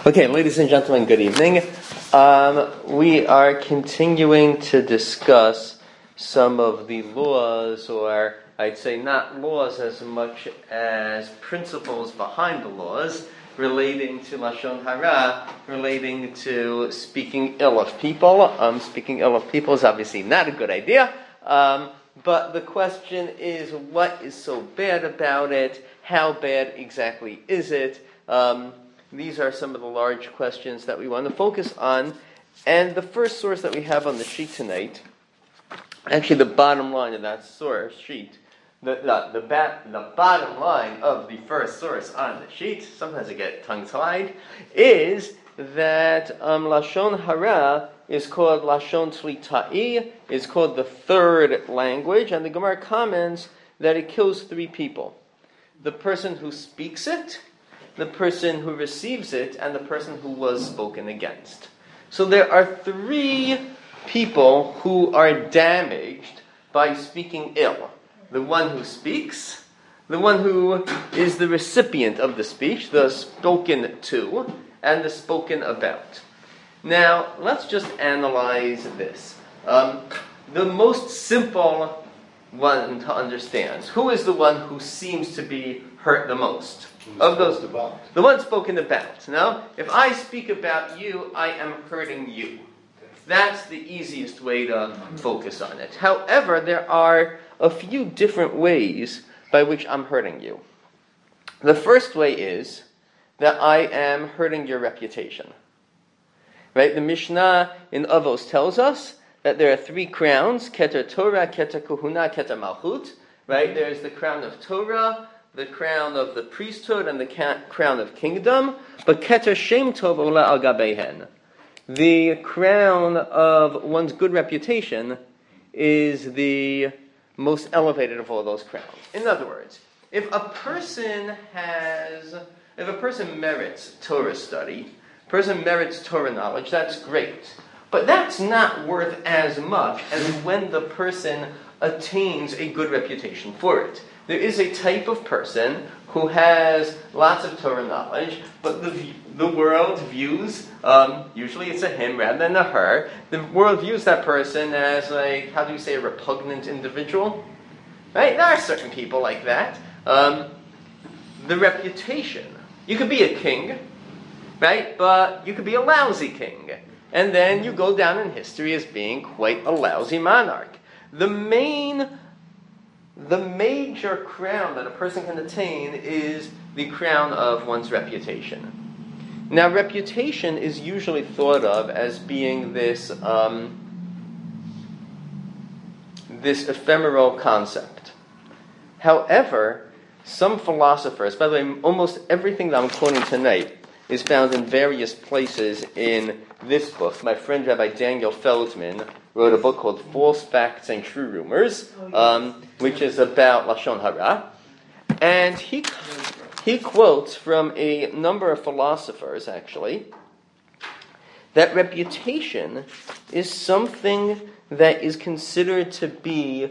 Okay, ladies and gentlemen, good evening. We are continuing to discuss some of the laws, or I'd say not laws as much as principles behind the laws, relating to Lashon Hara, relating to speaking ill of people. Speaking ill of people is obviously not a good idea, but the question is, what is so bad about it? How bad exactly is it? These are some of the large questions that we want to focus on. And the first source that we have on the sheet tonight, actually the bottom line of that source sheet, the bottom line of the first source on the sheet, sometimes I get tongue-tied, is that Lashon Hara is called Lashon Tzli, is called the third language, and the Gemara comments that it kills three people. The person who speaks it, the person who receives it, and the person who was spoken against. So there are three people who are damaged by speaking ill. The one who speaks, the one who is the recipient of the speech, the spoken to, and the spoken about. Now, let's just analyze this. The most simple one to understand. Who is the one who seems to be hurt the most? Of those, the one spoken about. Now, if I speak about you, I am hurting you. That's the easiest way to focus on it. However, there are a few different ways by which I'm hurting you. The first way is that I am hurting your reputation. Right? The Mishnah in Avos tells us that there are three crowns: Keter Torah, Keter Kohuna, Keter Malchut. Right? There's the crown of Torah, the crown of the priesthood, and the crown of kingdom. But Keter Shem Tov Ola Al Gabehen, the crown of one's good reputation, is the most elevated of all those crowns. In other words, if a person merits Torah study, a person merits Torah knowledge, that's great. But that's not worth as much as when the person attains a good reputation for it. There is a type of person who has lots of Torah knowledge, but the world views, usually it's a him rather than a her, the world views that person as a repugnant individual. Right? There are certain people like that. The reputation. You could be a king, right? But you could be a lousy king. And then you go down in history as being quite a lousy monarch. The major crown that a person can attain is the crown of one's reputation. Now, reputation is usually thought of as being this ephemeral concept. However, some philosophers, by the way, almost everything that I'm quoting tonight is found in various places in this book. My friend Rabbi Daniel Feldman wrote a book called False Facts and True Rumors, which is about Lashon Hara. And he quotes from a number of philosophers, actually, that reputation is something that is considered to be...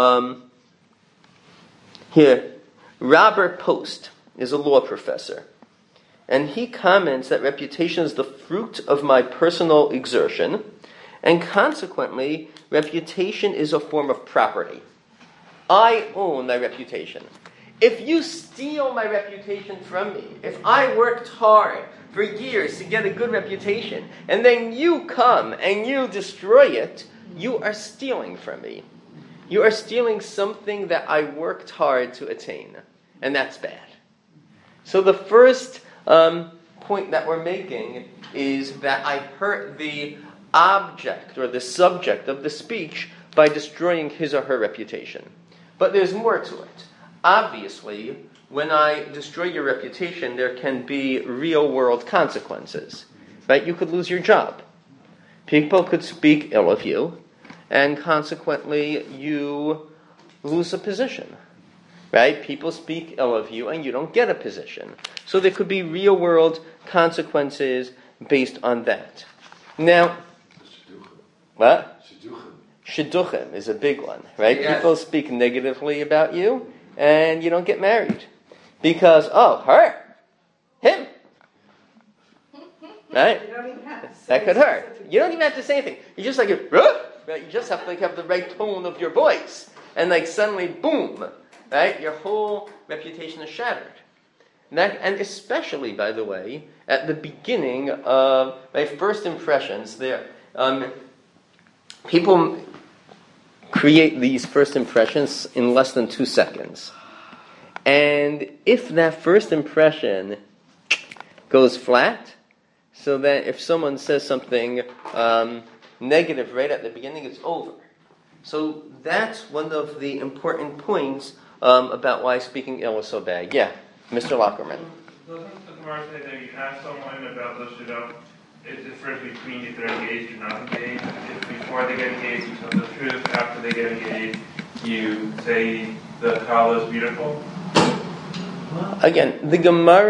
Here, Robert Post is a law professor. And he comments that reputation is the fruit of my personal exertion, and consequently, reputation is a form of property. I own my reputation. If you steal my reputation from me, if I worked hard for years to get a good reputation, and then you come and you destroy it, you are stealing from me. You are stealing something that I worked hard to attain, and that's bad. So the first point that we're making is that I hurt the object or the subject of the speech by destroying his or her reputation. But there's more to it. Obviously, when I destroy your reputation, there can be real-world consequences. Right? You could lose your job. People could speak ill of you, and consequently, you lose a position. Right? People speak ill of you, and you don't get a position. So there could be real-world consequences based on that. Now, what? Shidduchim is a big one, right? Yes. People speak negatively about you, and you don't get married. Because, her, him. right? You don't even have to say That could hurt. something. You don't even have to say anything. You just like, right? You just have to have the right tone of your voice. And suddenly, boom, right? Your whole reputation is shattered. And especially, by the way, at the beginning of my first impressions, people create these first impressions in less than 2 seconds. And if that first impression goes flat, so that if someone says something negative right at the beginning, it's over. So that's one of the important points about why speaking ill is so bad. Yeah, Mr. Lockerman. Doesn't the Gemara say that you ask someone about the shidduch, it differs between if they're engaged or not engaged? If before they get engaged you tell the truth, after they get engaged you say the kala is beautiful? Again,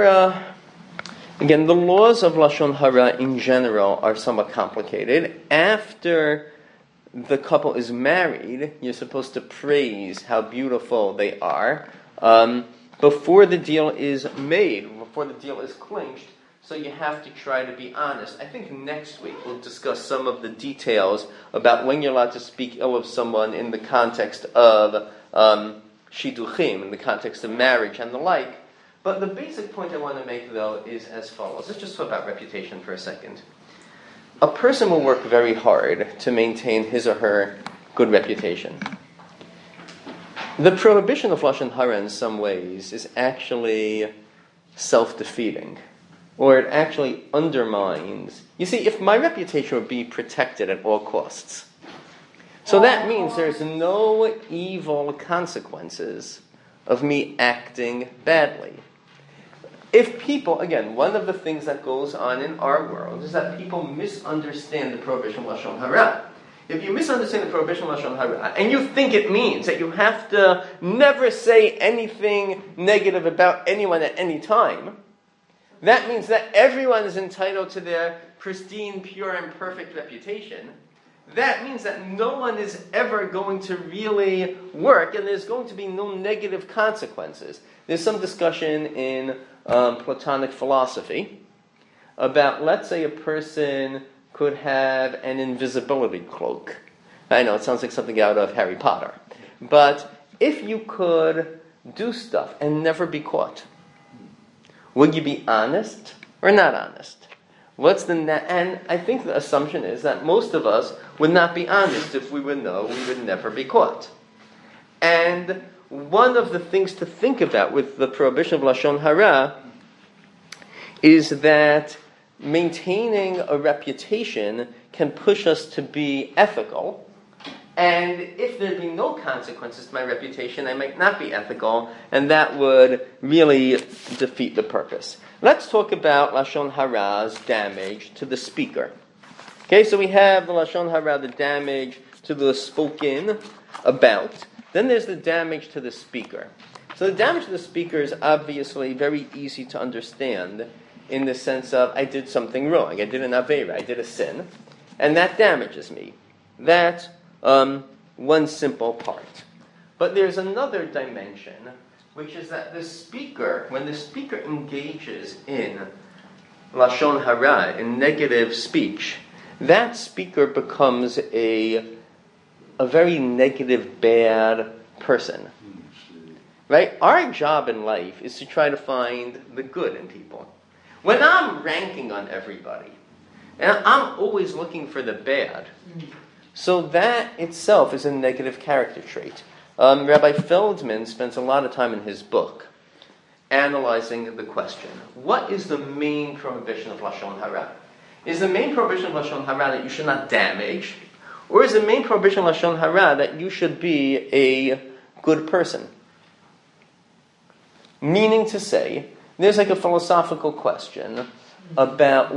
the laws of Lashon Hara in general are somewhat complicated. After the couple is married, you're supposed to praise how beautiful they are. Before the deal is made, before the deal is clinched, so you have to try to be honest. I think next week we'll discuss some of the details about when you're allowed to speak ill of someone in the context of shidduchim, in the context of marriage and the like. But the basic point I want to make, though, is as follows. Let's just talk about reputation for a second. A person will work very hard to maintain his or her good reputation. The prohibition of Lashon Hara in some ways is actually self-defeating, or it actually undermines. You see, if my reputation would be protected at all costs, so that means there's no evil consequences of me acting badly. If people, again, one of the things that goes on in our world is that people misunderstand the prohibition of Lashon Hara. If you misunderstand the prohibition of Lashon Hara, and you think it means that you have to never say anything negative about anyone at any time, that means that everyone is entitled to their pristine, pure, and perfect reputation. That means that no one is ever going to really work, and there's going to be no negative consequences. There's some discussion in Platonic philosophy about, let's say, a person could have an invisibility cloak. I know, it sounds like something out of Harry Potter. But if you could do stuff and never be caught, would you be honest or not honest? And I think the assumption is that most of us would not be honest if we would know we would never be caught. And one of the things to think about with the prohibition of Lashon Hara is that maintaining a reputation can push us to be ethical. And if there'd be no consequences to my reputation, I might not be ethical, and that would really defeat the purpose. Let's talk about Lashon Hara's damage to the speaker. Okay, so we have the Lashon Hara, the damage to the spoken about. Then there's the damage to the speaker. So the damage to the speaker is obviously very easy to understand in the sense of I did something wrong. I did an aveira, I did a sin, and that damages me. That's one simple part. But there's another dimension, which is that the speaker, when the speaker engages in Lashon Hara, in negative speech, that speaker becomes a very negative, bad person. Right? Our job in life is to try to find the good in people. When I'm ranking on everybody, and I'm always looking for the bad, so that itself is a negative character trait. Rabbi Feldman spends a lot of time in his book analyzing the question, what is the main prohibition of Lashon Hara? Is the main prohibition of Lashon Hara that you should not damage? Or is the main prohibition of Lashon Hara that you should be a good person? Meaning to say, there's like a philosophical question about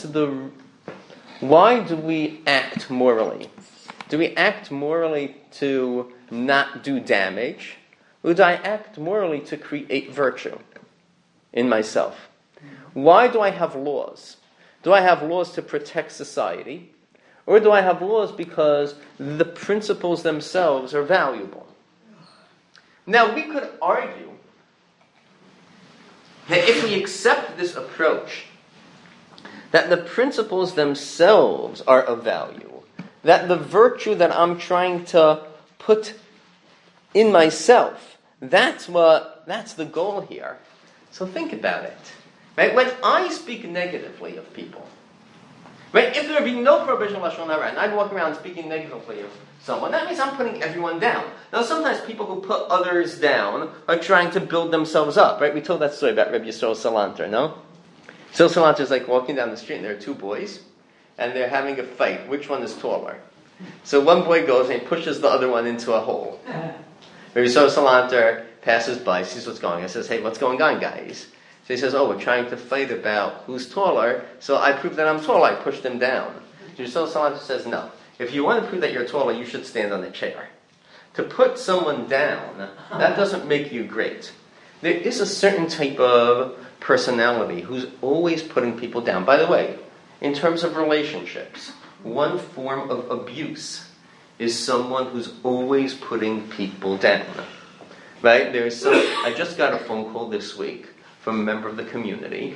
why do we act morally? Do we act morally to not do damage? Or do I act morally to create virtue in myself? Why do I have laws? Do I have laws to protect society? Or do I have laws because the principles themselves are valuable? Now, we could argue that if we accept this approach, that the principles themselves are of value, that the virtue that I'm trying to put in myself, that's the goal here. So think about it. Right? When I speak negatively of people, right? If there would be no prohibition of Lashon Hara, and I'd walk around speaking negatively of someone, that means I'm putting everyone down. Now, sometimes people who put others down are trying to build themselves up, right? We told that story about Rabbi Yisrael Salanter, no? So Salanter is like walking down the street, and there are two boys, and they're having a fight. Which one is taller? So one boy goes and he pushes the other one into a hole. Rabbi Yisrael Salanter passes by, sees what's going on, and says, "Hey, what's going on, guys?" So he says, "Oh, we're trying to fight about who's taller, so I prove that I'm taller, I pushed him down." So Salanter says, "No. If you want to prove that you're taller, you should stand on a chair. To put someone down, that doesn't make you great. There is a certain type of personality who's always putting people down." By the way, in terms of relationships, one form of abuse is someone who's always putting people down. Right? I just got a phone call this week from a member of the community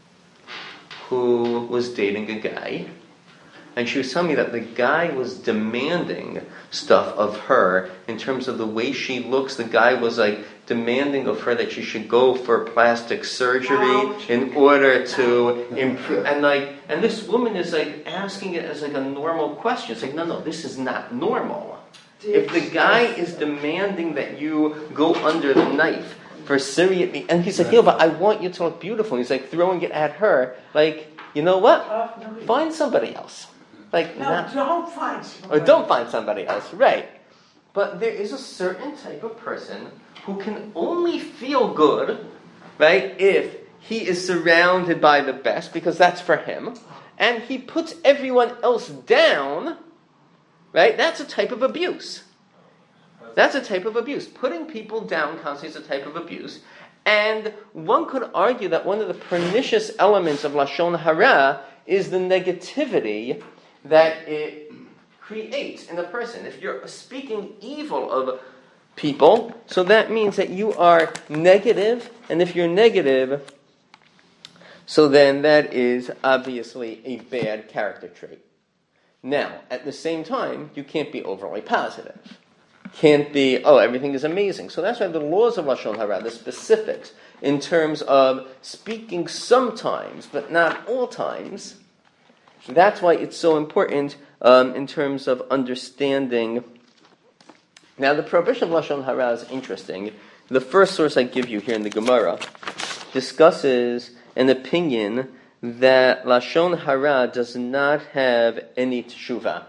who was dating a guy, and she was telling me that the guy was demanding stuff of her in terms of the way she looks. The guy was like demanding of her that she should go for plastic surgery in order to improve. And this woman is like asking it as like a normal question. It's like, no, this is not normal. If the guy is demanding that you go under the knife for seriously, and he's like, but I want you to look beautiful. And he's like throwing it at her. Like, you know what? Find somebody else. Don't find somebody. Or don't find somebody else, right? But there is a certain type of person who can only feel good, right, if he is surrounded by the best, because that's for him, and he puts everyone else down, right? That's a type of abuse. That's a type of abuse. Putting people down constitutes a type of abuse. And one could argue that one of the pernicious elements of Lashon Hara is the negativity that it creates in a person. If you're speaking evil of people, so that means that you are negative, and if you're negative, so then that is obviously a bad character trait. Now, at the same time, you can't be overly positive. Can't be, everything is amazing. So that's why the laws of Lashon Hara, the specifics, in terms of speaking sometimes, but not all times, that's why it's so important in terms of understanding. Now, the prohibition of Lashon Hara is interesting. The first source I give you here in the Gemara discusses an opinion that Lashon Hara does not have any teshuvah.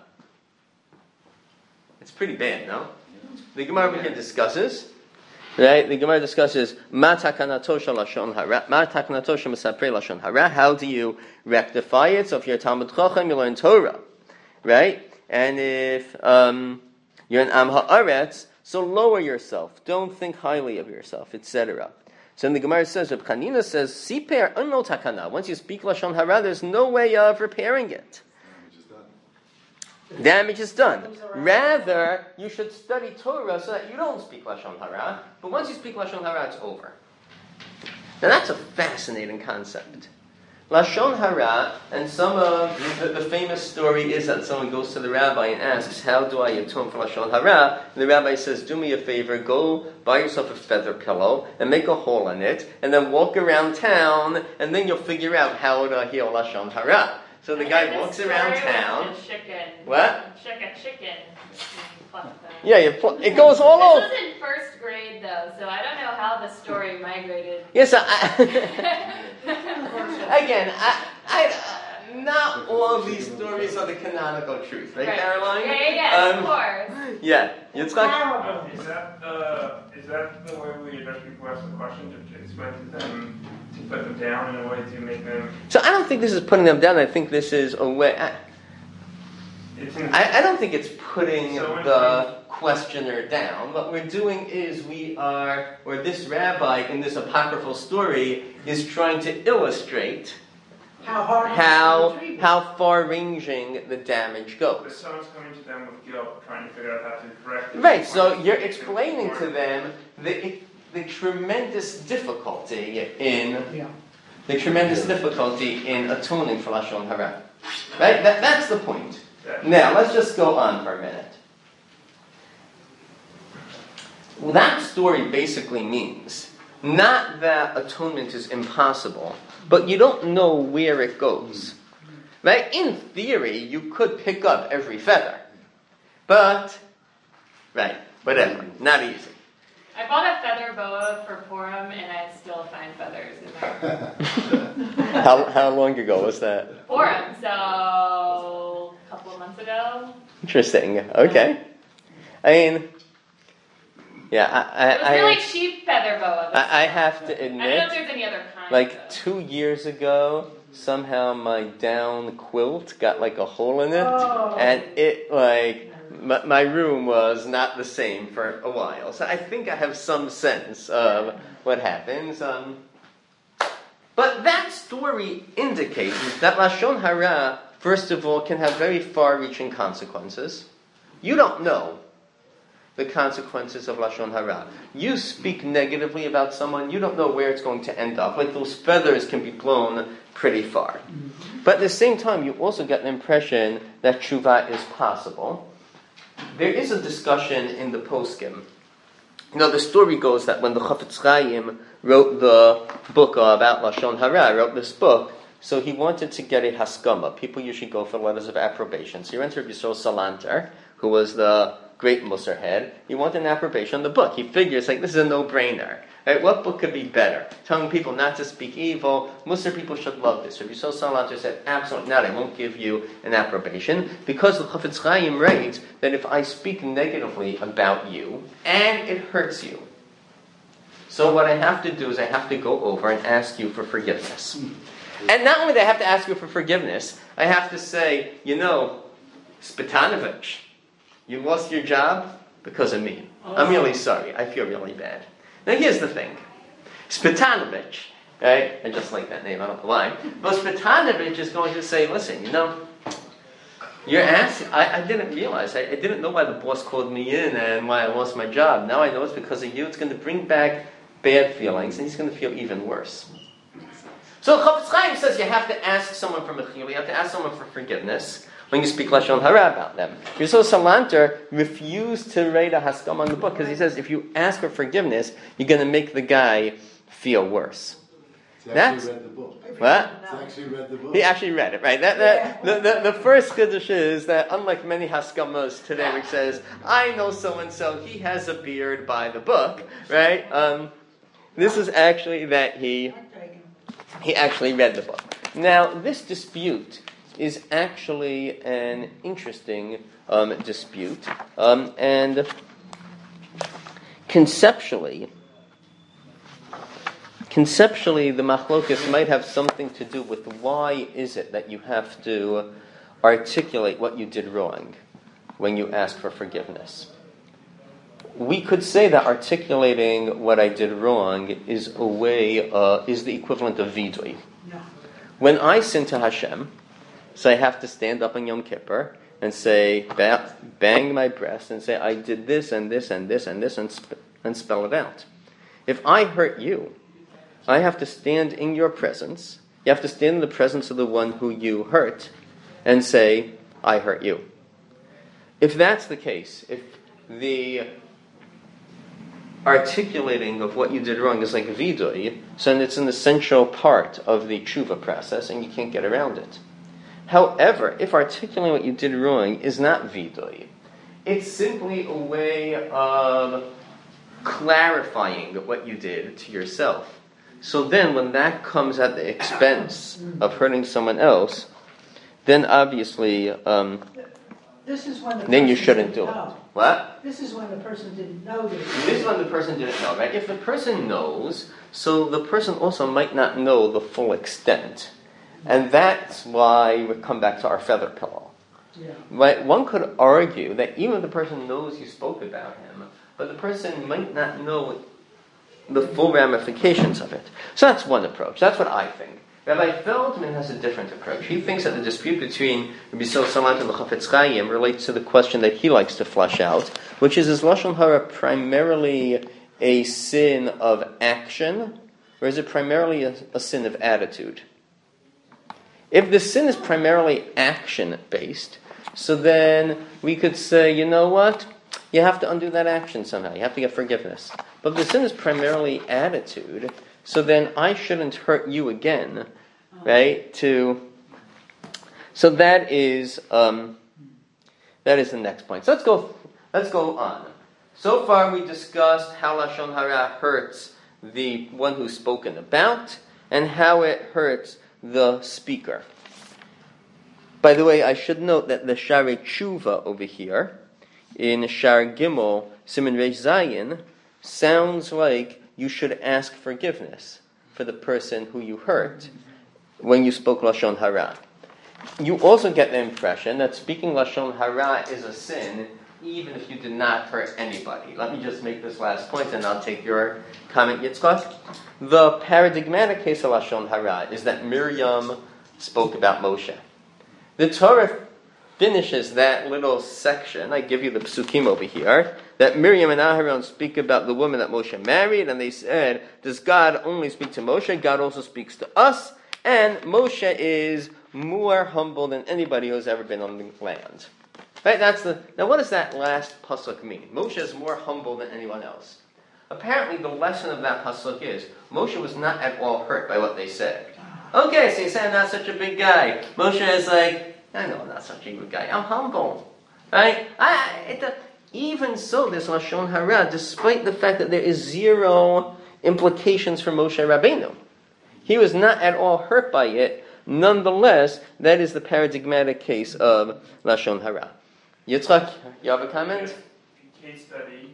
It's pretty bad, no? The Gemara over here discusses, right? The Gemara discusses ma takanato shel Lashon Hara, ma takanato shel mesaprei Lashon Hara. How do you rectify it? So if you're a Talmud Chacham, you learn Torah, right? And if you're an Am Haaretz, so lower yourself. Don't think highly of yourself, etc. So then the Gemara says, Reb Chanina says, Siper anno takana. Once you speak Lashon Hara, there's no way of repairing it. Damage is done. Rather, you should study Torah so that you don't speak Lashon Hara. But once you speak Lashon Hara, it's over. Now that's a fascinating concept. Lashon Hara, and some of the famous story is that someone goes to the rabbi and asks, how do I atone for Lashon Hara? And the rabbi says, do me a favor, go buy yourself a feather pillow and make a hole in it, and then walk around town, and then you'll figure out how to heal Lashon Hara. So the guy walks around town. What? Chicken. Yeah, it goes all over. This was in first grade, though, so I don't know how the story migrated. Yes, again, not all of these stories are the canonical truth, right, Caroline? Yeah, of course. Yeah, Is that the way we address people who ask the question, to explain to them, to put them down in a way to make them... So I don't think this is putting them down. I think this is a way... I don't think it's putting the questioner down. What we're doing is this rabbi in this apocryphal story is trying to illustrate how far-ranging the damage goes. But someone's coming to them with guilt, trying to figure out how to correct it. Right, so you're explaining to them the tremendous difficulty in the tremendous difficulty in atoning for Lashon Hara. Right? That's the point. Now, let's just go on for a minute. Well, that story basically means not that atonement is impossible, but you don't know where it goes. Right? In theory, you could pick up every feather. But, right, whatever. Not easy. I bought a feather boa for Purim, and I still find feathers in there. How long ago was that? Purim, so a couple of months ago. Interesting. Okay. I mean, yeah, It was really cheap feather boa. I have to I don't know admit, if there's any other kind. like 2 years ago, somehow my down quilt got like a hole in it, and it like my room was not the same for a while. So I think I have some sense of what happens. But that story indicates that Lashon Hara, first of all, can have very far-reaching consequences. You don't know the consequences of Lashon Hara. You speak negatively about someone, you don't know where it's going to end up. Like those feathers can be blown pretty far. But at the same time, you also get an impression that tshuva is possible. There is a discussion in the poskim. The story goes that when the Chafetz Chaim wrote the book about Lashon Hara, wrote this book, so he wanted to get a haskama. People usually go for letters of approbation. So he went to Yisroel Salanter, who was the great Musar head. He wanted an approbation on the book. He figures, like, this is a no-brainer. Right? What book could be better? Telling people not to speak evil. Musar people should love this. Rabbi Yisroel Salanter said, absolutely not. I won't give you an approbation. Because the Chafetz Chaim writes that if I speak negatively about you, and it hurts you, so what I have to do is I have to go over and ask you for forgiveness. And not only do I have to ask you for forgiveness, I have to say, Spitanovich, you lost your job because of me. I'm really sorry. I feel really bad. Now here's the thing. Spitanovich, right? I just like that name, I don't know why. But Spitanovich is going to say, listen, you're asking, I didn't realize, I didn't know why the boss called me in and why I lost my job. Now I know it's because of you. It's going to bring back bad feelings, and he's going to feel even worse. So Chafetz Chaim says you have to ask someone for mechila, you have to ask someone for forgiveness when you speak Lashon Hara about them. Yisroel Salanter refused to write a haskam on the book because he says if you ask for forgiveness, you're going to make the guy feel worse. He actually read the book. What? He actually read the book. He actually read it, right? The first chiddush is that unlike many haskamas today, which says, I know so-and-so, he has a beard by the book, right? This is actually that he actually read the book. Now, this dispute is actually an interesting dispute, and conceptually, the machlokas might have something to do with why is it that you have to articulate what you did wrong when you ask for forgiveness. We could say that articulating what I did wrong is is the equivalent of vidui. No. When I sin to Hashem, so I have to stand up on Yom Kippur and say, bang my breast and say, I did this and this and this and this and spell it out. If I hurt you, I have to stand in your presence. You have to stand in the presence of the one who you hurt and say, I hurt you. If that's the case, if the articulating of what you did wrong is like vidui, so it's an essential part of the tshuva process and you can't get around it. However, if articulating what you did wrong is not vidui, it's simply a way of clarifying what you did to yourself. So then when that comes at the expense of hurting someone else, then obviously This is when the then you person shouldn't didn't do it. know. What? This is when the person didn't know this. This is when the person didn't know, right? If the person knows, so the person also might not know the full extent. And that's why we come back to our feather pillow. Yeah. Right? One could argue that even if the person knows you spoke about him, but the person might not know the full ramifications of it. So that's one approach. That's what I think. Rabbi Feldman has a different approach. He thinks that the dispute between Rabbi Yisroel Salanter and the Chafetz Chaim relates to the question that he likes to flesh out, which is Lashon Hara primarily a sin of action or is it primarily a sin of attitude? If the sin is primarily action-based, so then we could say, you know what? You have to undo that action somehow. You have to get forgiveness. But if the sin is primarily attitude, so then I shouldn't hurt you again, right? So that is the next point. So let's go on. So far we discussed how Lashon Hara hurts the one who's spoken about and how it hurts the speaker. By the way, I should note that the Sha'arei Tshuva over here in Shar Gimel Siman Reish Zayin sounds like you should ask forgiveness for the person who you hurt when you spoke Lashon Hara. You also get the impression that speaking Lashon Hara is a sin even if you did not hurt anybody. Let me just make this last point and I'll take your comment, Yitzchak. The paradigmatic case of Lashon Hara is that Miriam spoke about Moshe. The Torah finishes that little section, I give you the psukim over here, that Miriam and Aharon speak about the woman that Moshe married, and they said, does God only speak to Moshe? God also speaks to us, and Moshe is more humble than anybody who's ever been on the land. Right? Now what does that last pasuk mean? Moshe is more humble than anyone else. Apparently the lesson of that pasuk is, Moshe was not at all hurt by what they said. Okay, so you say I'm not such a big guy. Moshe is like, I know I'm not such a good guy. I'm humble. Right? Even so, this Lashon Hara, despite the fact that there is zero implications for Moshe Rabbeinu. He was not at all hurt by it. Nonetheless, that is the paradigmatic case of Lashon Hara. Yitzchak, you have a comment? Case study.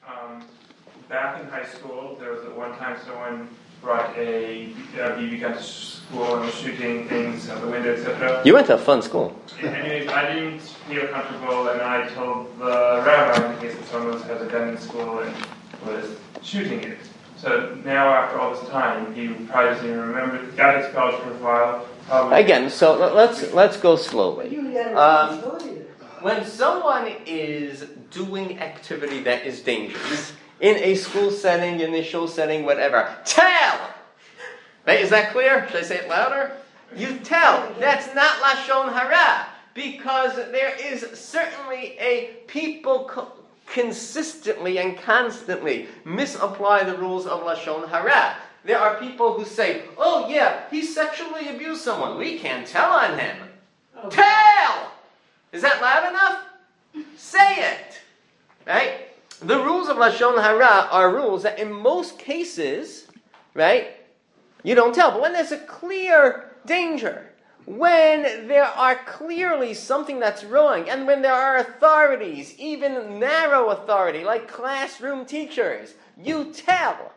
Back in high school, there was one time someone brought a BB gun to school and was shooting things out the window, etc. You went to a fun school. Anyways, I didn't feel comfortable, and I told the rabbi in case that someone has a gun in school and was shooting it. So now, after all this time, he probably doesn't even remember. Got expelled for a while. Again, so let's go slowly. But you had a responsibility. When someone is doing activity that is dangerous, in a school setting, initial setting, whatever, tell! Right, is that clear? Should I say it louder? You tell. That's not Lashon Hara. Because there is certainly a people consistently and constantly misapply the rules of Lashon Hara. There are people who say, oh yeah, he sexually abused someone. We can't tell on him. Okay. Tell! Is that loud enough? Say it. Right? The rules of Lashon Hara are rules that in most cases, right, you don't tell. But when there's a clear danger, when there are clearly something that's wrong, and when there are authorities, even narrow authority, like classroom teachers, you tell.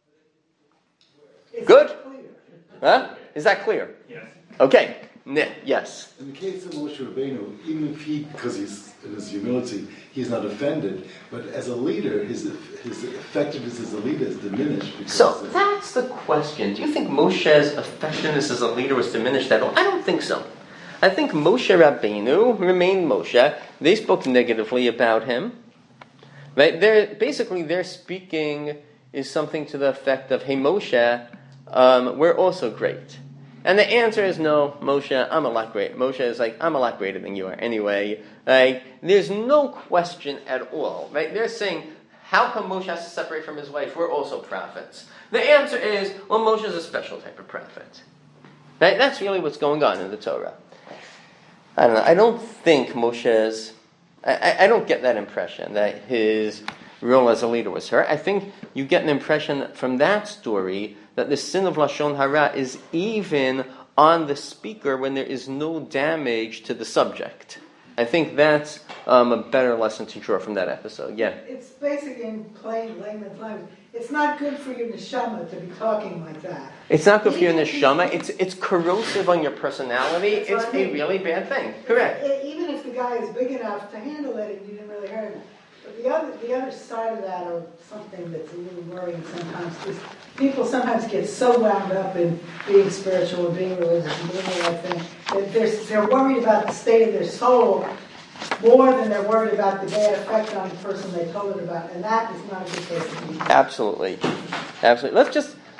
Good? Huh? Is that clear? Yes. Okay. Yes. In the case of Moshe Rabbeinu, even if he, because he's in his humility, he's not offended, but as a leader, his effectiveness as a leader is diminished. So that's the question. Do you think Moshe's effectiveness as a leader was diminished at all? I don't think so. I think Moshe Rabbeinu remained Moshe. They spoke negatively about him. Right? Their speaking is something to the effect of, hey Moshe, we're also great. And the answer is no, Moshe, I'm a lot greater. Moshe is like, I'm a lot greater than you are anyway. Right? There's no question at all. Right? They're saying, how come Moshe has to separate from his wife? We're also prophets. The answer is, well, Moshe is a special type of prophet. Right? That's really what's going on in the Torah. I don't know. I don't think Moshe's... I don't get that impression that his role as a leader was hurt. I think you get an impression from that story that the sin of Lashon Hara is even on the speaker when there is no damage to the subject. I think that's a better lesson to draw from that episode. Yeah. It's basically in plain layman's language. It's not good for your neshama to be talking like that. It's not good for your neshama. It's corrosive on your personality. It's a really bad thing. Correct. Even if the guy is big enough to handle it and you didn't really hurt him. But the other side of that, or something that's a little worrying sometimes, is people sometimes get so wound up in being spiritual and being religious and doing the right thing that they're worried about the state of their soul more than they're worried about the bad effect on the person they told it about, and that is not a good place to be. Absolutely. Let's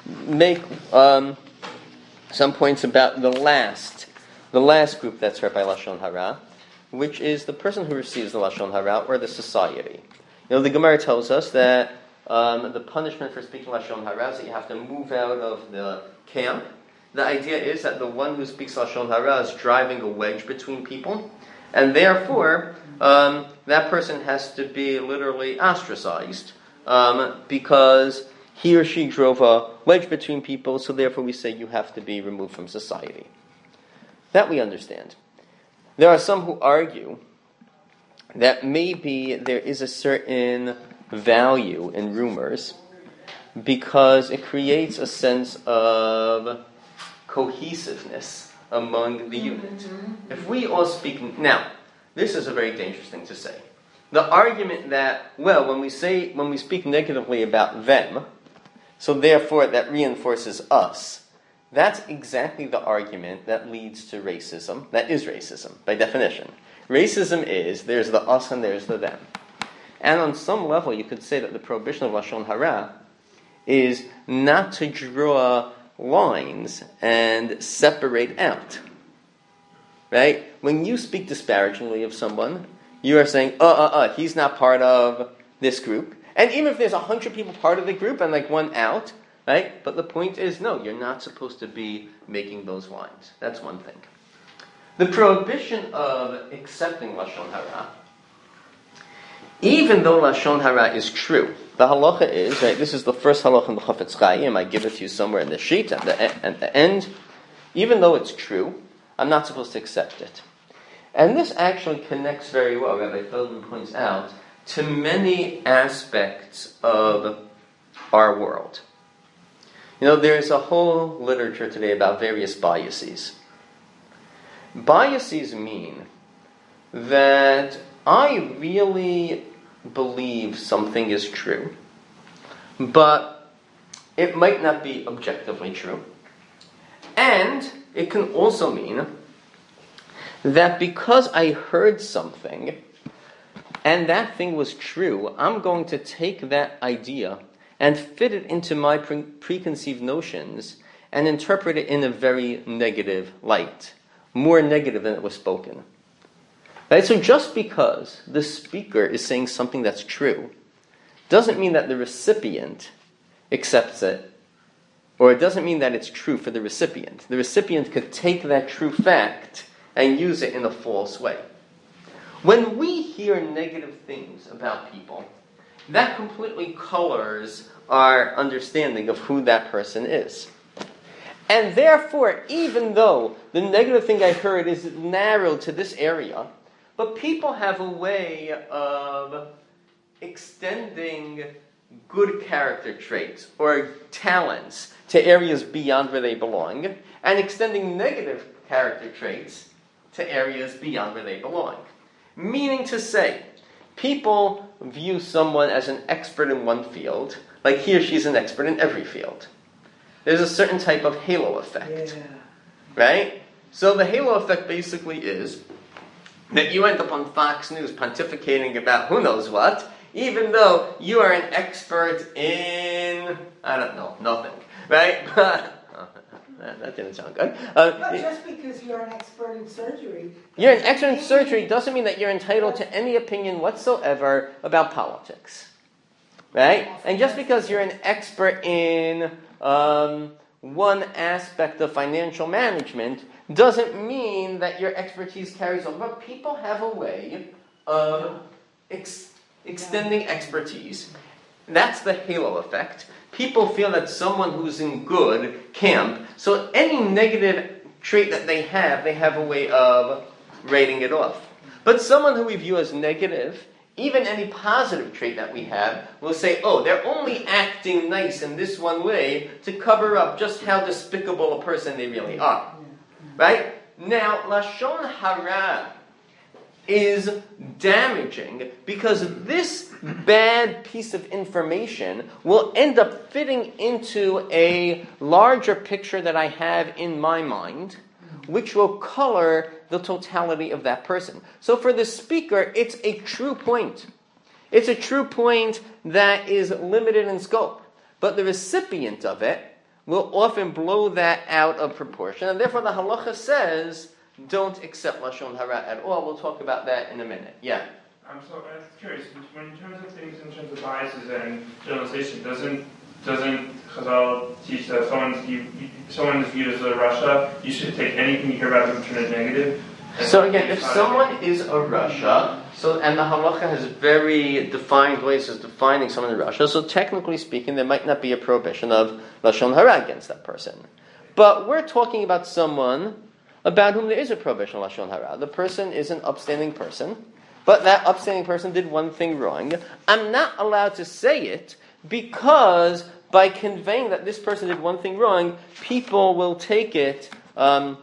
make some points about the last group that's hurt by Lashon Hara, which is the person who receives the Lashon Hara, or the society. The Gemara tells us that the punishment for speaking Lashon Hara is that you have to move out of the camp. The idea is that the one who speaks Lashon Hara is driving a wedge between people, and therefore that person has to be literally ostracized because he or she drove a wedge between people, so therefore we say you have to be removed from society. That we understand. There are some who argue that maybe there is a certain value in rumors because it creates a sense of cohesiveness among the unit. If we all speak... Now, this is a very dangerous thing to say. The argument that, well, when we speak negatively about them, so therefore that reinforces us, that's exactly the argument that leads to racism. That is racism, by definition. Racism is, there's the us and there's the them. And on some level, you could say that the prohibition of Lashon Hara is not to draw lines and separate out. Right? When you speak disparagingly of someone, you are saying, he's not part of this group. And even if there's 100 people part of the group and like one out, right? But the point is, no, you're not supposed to be making those lines. That's one thing. The prohibition of accepting Lashon Hara, even though Lashon Hara is true, the halacha is, right, this is the first halacha in the Chafetz Chaim, I give it to you somewhere in the sheet at the end, even though it's true, I'm not supposed to accept it. And this actually connects very well, Rabbi Feldman points out, to many aspects of our world. There's a whole literature today about various biases. Biases mean that I really believe something is true, but it might not be objectively true. And it can also mean that because I heard something and that thing was true, I'm going to take that idea and fit it into my preconceived notions and interpret it in a very negative light, more negative than it was spoken. Right? So just because the speaker is saying something that's true doesn't mean that the recipient accepts it, or it doesn't mean that it's true for the recipient. The recipient could take that true fact and use it in a false way. When we hear negative things about people, that completely colors our understanding of who that person is. And therefore, even though the negative thing I heard is narrowed to this area, but people have a way of extending good character traits or talents to areas beyond where they belong, and extending negative character traits to areas beyond where they belong. Meaning to say, people view someone as an expert in one field, like he or she's an expert in every field. There's a certain type of halo effect. Yeah. Right? So the halo effect basically is that you end up on Fox News pontificating about who knows what, even though you are an expert in, I don't know, nothing. Right? That didn't sound good. Just because you're an expert in surgery. You're an expert in surgery doesn't mean that you're entitled to any opinion whatsoever about politics. Right? And just because you're an expert in one aspect of financial management doesn't mean that your expertise carries over. But people have a way of extending expertise. That's the halo effect. People feel that someone who's in good camp, so any negative trait that they have a way of writing it off. But someone who we view as negative, even any positive trait that we have, will say, oh, they're only acting nice in this one way to cover up just how despicable a person they really are. Right? Now, Lashon Hara is damaging because this bad piece of information will end up fitting into a larger picture that I have in my mind, which will color the totality of that person. So for the speaker, it's a true point. It's a true point that is limited in scope. But the recipient of it will often blow that out of proportion, and therefore the halacha says don't accept lashon hara at all. We'll talk about that in a minute. Yeah. I'm curious. When in terms of things, in terms of biases and generalization, doesn't Chazal teach that someone is viewed as a Rasha, you should take anything you hear about them and turn it negative? So again, if someone is a Rasha, and the halacha has very defined ways of defining someone in Rasha, so technically speaking, there might not be a prohibition of lashon hara against that person. But we're talking about someone about whom there is a prohibition of lashon hara. The person is an upstanding person, but that upstanding person did one thing wrong. I'm not allowed to say it because by conveying that this person did one thing wrong, people will take it out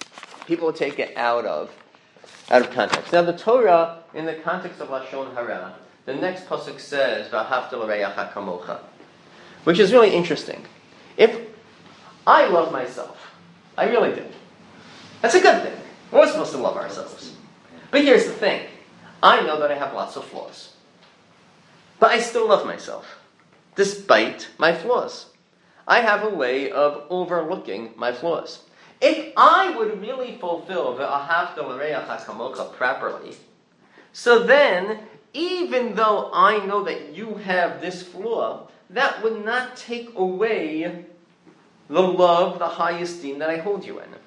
of context. Now the Torah, in the context of lashon hara, the next pasuk says "V'ahavta l'reacha kamocha," which is really interesting. If I love myself, I really do. That's a good thing. We're supposed to love ourselves. But here's the thing. I know that I have lots of flaws. But I still love myself, despite my flaws. I have a way of overlooking my flaws. If I would really fulfill the Ahavta l'reacha kamocha properly, so then, even though I know that you have this flaw, that would not take away the love, the high esteem that I hold you in.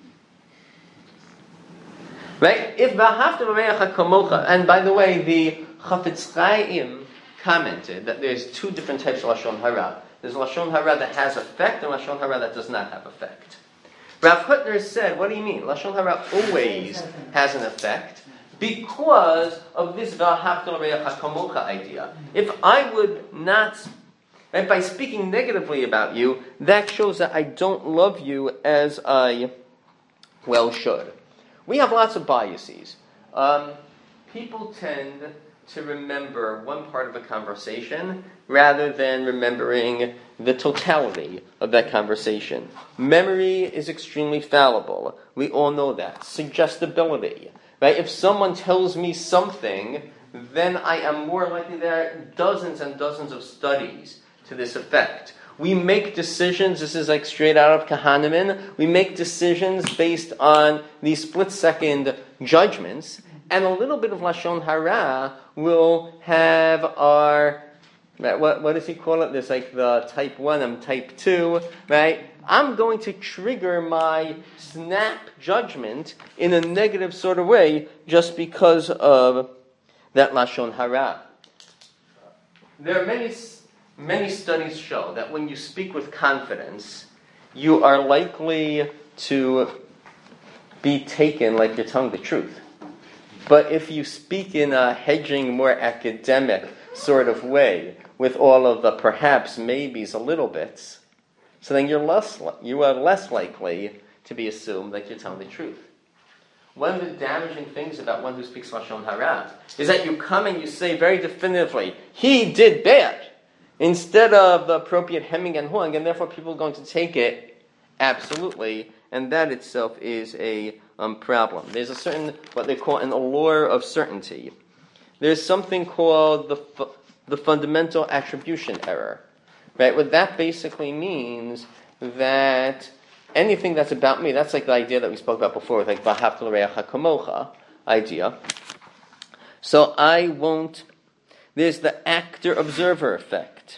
Right? If V'ahavta l'reacha kamocha, and by the way, the Chafetz Chaim commented that there's two different types of lashon hara. There's lashon hara that has effect and lashon hara that does not have effect. Rav Hutner said, what do you mean? Lashon hara always has an effect because of this V'ahavta l'reacha kamocha idea. If I would not, right, by speaking negatively about you, that shows that I don't love you as I well should. We have lots of biases. People tend to remember one part of a conversation rather than remembering the totality of that conversation. Memory is extremely fallible. We all know that. Suggestibility. Right? If someone tells me something, then I am more likely. There are dozens and dozens of studies to this effect. We make decisions, this is like straight out of Kahneman, we make decisions based on these split-second judgments, and a little bit of lashon hara will have our, what does he call it? There's like the type 1 and type 2, right? I'm going to trigger my snap judgment in a negative sort of way just because of that lashon hara. There are many studies show that when you speak with confidence, you are likely to be taken like you're telling the truth. But if you speak in a hedging, more academic sort of way, with all of the perhaps, maybes, a little bits, so then you are less likely to be assumed that you're telling the truth. One of the damaging things about one who speaks lashon hara is that you come and you say very definitively, he did bad, instead of the appropriate hemming and hawing, and therefore people are going to take it absolutely, and that itself is a problem. There's a certain, what they call an allure of certainty. There's something called the fundamental attribution error. Right? What that basically means that anything that's about me, that's like the idea that we spoke about before, with like V'ahavta l'reacha kamocha idea. So I won't, there's the actor-observer effect.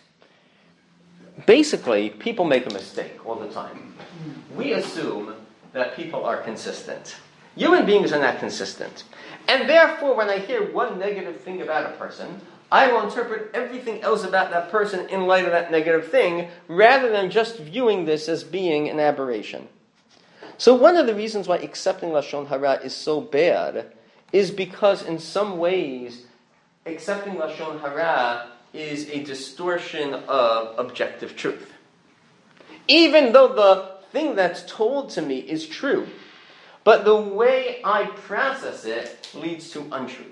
Basically, people make a mistake all the time. We assume that people are consistent. Human beings are not consistent. And therefore, when I hear one negative thing about a person, I will interpret everything else about that person in light of that negative thing, rather than just viewing this as being an aberration. So one of the reasons why accepting lashon hara is so bad is because in some ways, accepting lashon hara is a distortion of objective truth. Even though the thing that's told to me is true, but the way I process it leads to untruth.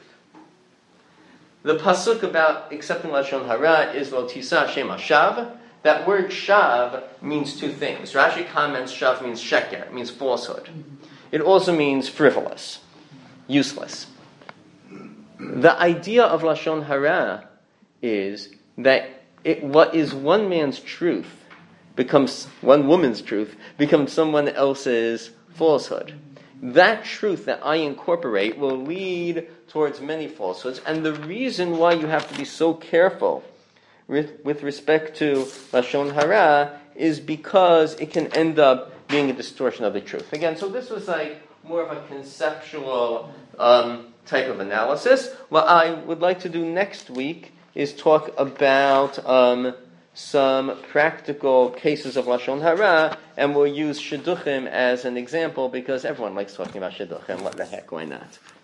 The pasuk about accepting lashon hara is lo tisa shem hashav. That word shav means two things. Rashi comments shav means sheker, it means falsehood. It also means frivolous, useless. The idea of lashon hara is that what is one man's truth becomes one woman's truth, becomes someone else's falsehood. That truth that I incorporate will lead towards many falsehoods, and the reason why you have to be so careful with respect to Lashon Hara is because it can end up being a distortion of the truth. Again, so this was like more of a conceptual type of analysis. What I would like to do next week is talk about some practical cases of Lashon Hara, and we'll use Shidduchim as an example because everyone likes talking about Shidduchim. What the heck, why not?